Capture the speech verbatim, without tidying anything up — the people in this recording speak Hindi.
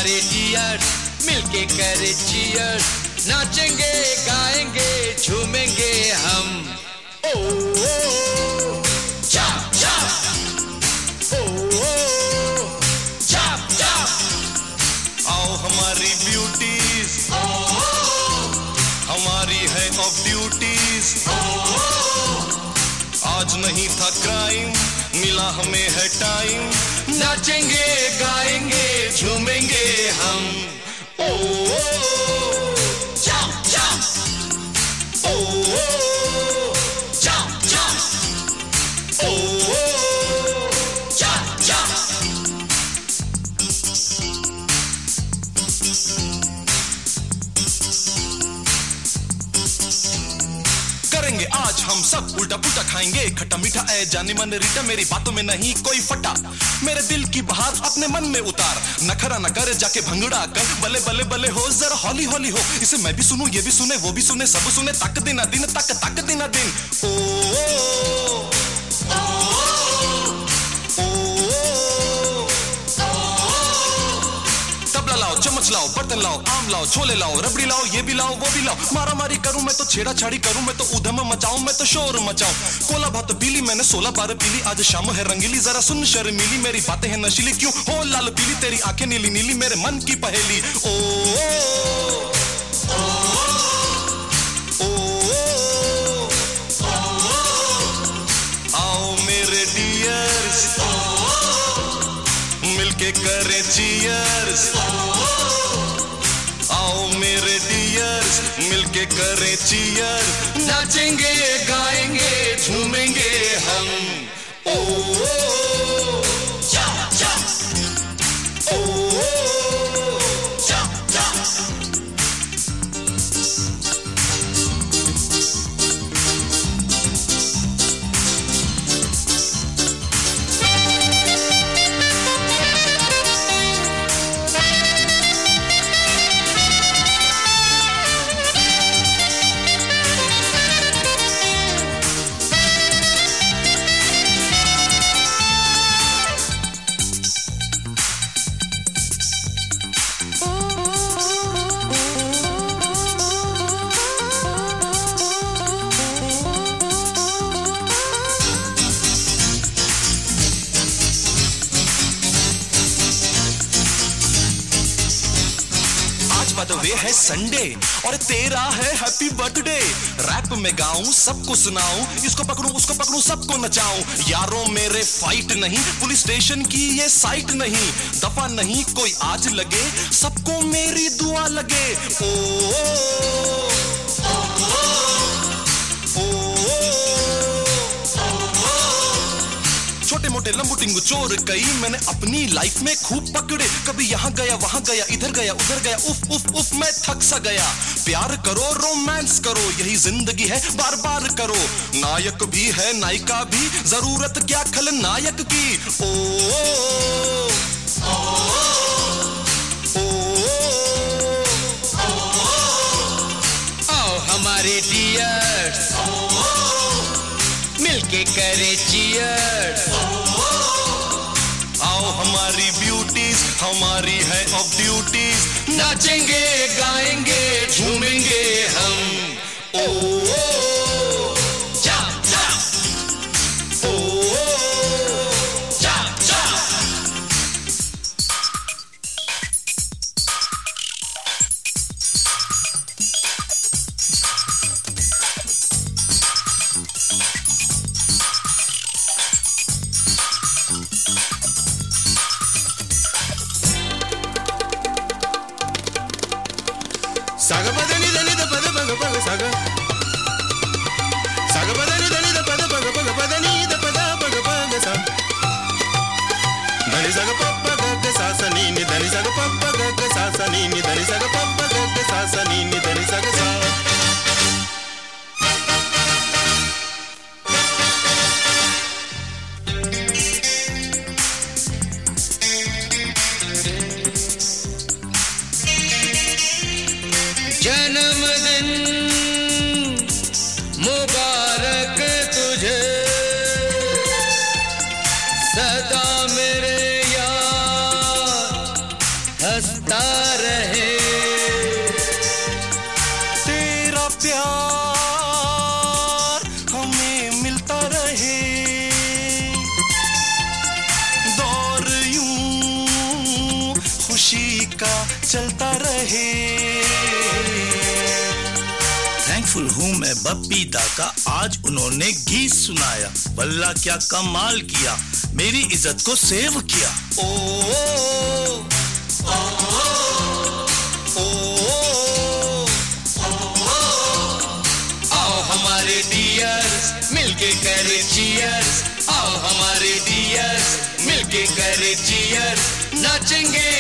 हमारे डियर मिलके करे चीयर, नाचेंगे गाएंगे झूमेंगे हम। ओ, ओ चाप चाप, ओ, ओ चाप चाप। आओ हमारी ब्यूटीज, ओ, ओ हमारी है ऑफ ड्यूटीज। ओ, ओ आज नहीं था क्राइम, मिला हमें है टाइम, नाचेंगे गाएंगे झूमेंगे हम। ओ, ओ चाप चाप, ओ, ओ चाप चाप, ओ, ओ चाप चाप। करेंगे आज हम सब उल्टा पुल्टा, खाएंगे खट्टा मीठा, ऐ जाने मन रीटा, मेरी बातों में नहीं कोई फटा। मेरे दिल की बहार अपने मन में उतार, नखरा न कर जाके भंगड़ा कर, बले बले बले हो जरा हौली हौली हो, इसे मैं भी सुनूं ये भी सुने वो भी सुने सब सुने, तक दिन दिन तक तक दिन दिन। ओ, ओ, ओ, ओ, तबला लाओ चम्मच लाओ बर्तन लाओ आम लाओ छोले लाओ रबड़ी लाओ ये भी लाओ वो भी लाओ, मारा मारी करूं मैं तो छेड़ा छाड़ी करूं मैं तो उधम मचाऊं मैं तो शोर मचाऊं। कोला भात पीली मैंने सोलह बार पीली, आज शाम है रंगीली, जरा सुन शर्मीली, मेरी बातें हैं नशीली, क्यों हो लाल पीली, तेरी आंखें नीली नीली, मेरे मन की पहेली। ओ, ओ, ओ, ओ, आओ मेरे डियर्स, मिलके करें चीयर्स। आओ मेरे डियर्स मिलके करें चीयर, नाचेंगे गाएंगे झूमेंगे हम। ओ, ओ चाप चाप, ओ, ओ चाप चाप। वे है संडे और तेरा है हैप्पी बर्थडे, रैप में गाऊं सबको सुनाऊं, इसको पकड़ूं उसको पकड़ूं सबको नचाऊं। यारों मेरे फाइट नहीं, पुलिस स्टेशन की ये साइट नहीं, दफा नहीं कोई आज लगे, सबको मेरी दुआ लगे। ओ, ओ, ओ, ओ, छोटे मोटे लंबू टिंगू चोर कई मैंने अपनी लाइफ में खूब पकड़े, कभी यहाँ गया वहां गया इधर गया उधर गया, उफ उफ उफ मैं थक सा गया। प्यार करो रोमांस करो यही जिंदगी है बार बार करो, नायक भी है नायिका भी, जरूरत क्या खलनायक की। ओ, ओ, ओ, ओ, आओ हमारे डियर्स मिलके करे चीयर्स। आओ हमारी ब्यूटीज हमारी है ऑफ ड्यूटीज, नाचेंगे गाएंगे झूमेंगे हम। ओ, ओ चाप चाप, ओ, ओ चाप चाप। Saga badani dani da pada paga paga saga. Saga badani dani da pada paga paga badani da pada paga paga sa. Dani saga papa ga sa sa ni ni dani saga papa ga sa sa ni ni dani saga papa ga sa sa ni ni dani saga sa. जन्मदिन मुबारक तुझे, सदा मेरे यार हंसता रहे। तेरा प्यार हमें मिलता रहे, दौर यूं खुशी का चलता रहे। थैंकफुल हूँ मैं बप्पी दा का, आज उन्होंने गीत सुनाया। वल्ला क्या कमाल किया, मेरी इज्जत को सेव किया। ओ, ओ, ओ, ओ, आओ हमारे डियर्स मिलके करे चीयर्स, आओ हमारे डियर्स मिलके करे चीयर्स, नाचेंगे